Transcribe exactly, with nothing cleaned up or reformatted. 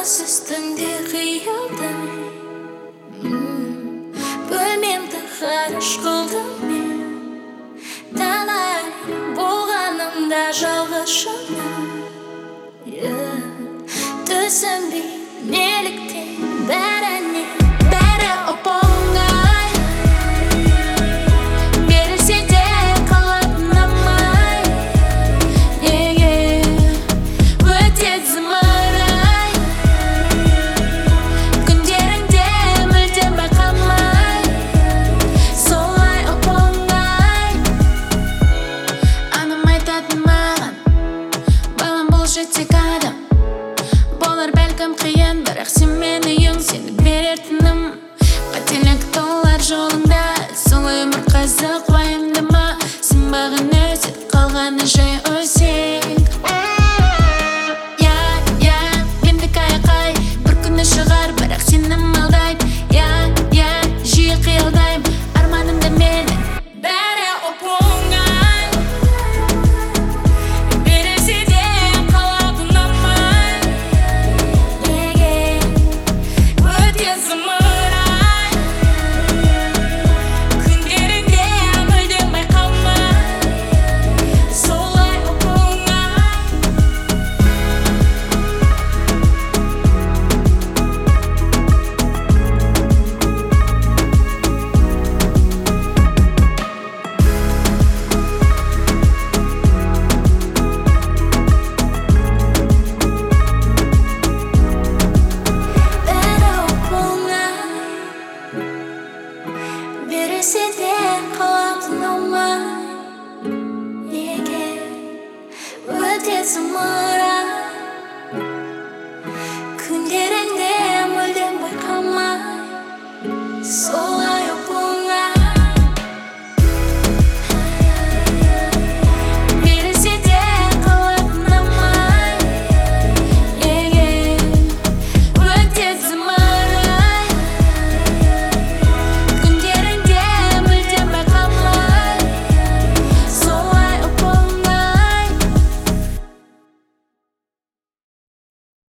Мағынасыз түнде қиялдым, бөлмемді ғарыш қылдым мен. Талай болғанымда жалғызшымын, түсінбей неліктен бәріне бәрі оп-оңай. Берілсе де қалатын ұнамай, неге өтеді зымырай. Күндеріңде мүлдем байқамай, солай оп-оңай. Анам айтатын маған, балам бұл тек адам. Болар бәлкім қиын, бірақ сен менің, сені берер тыным. Қателік толар жолыңда, солай өмір қызық уайымдама. Сен бағын өсіп қалғаны жай өсек. Я, я, мендік айқай, бір күні шығар, бірақ сенім алдайды. Я, я, жиі қиялдайым, арманымда менің бәрі оп-оңай. Берілсе де қалатын ұнамай, неге өтеді зымырай. Күндеріңде мүлдем байқамай, солай оп-оңай. Бәрі оп-оңай. Берілсе де қалатын ұнамай, неге өтеді зымырай. Күндеріңде мүлдем байқамай, солай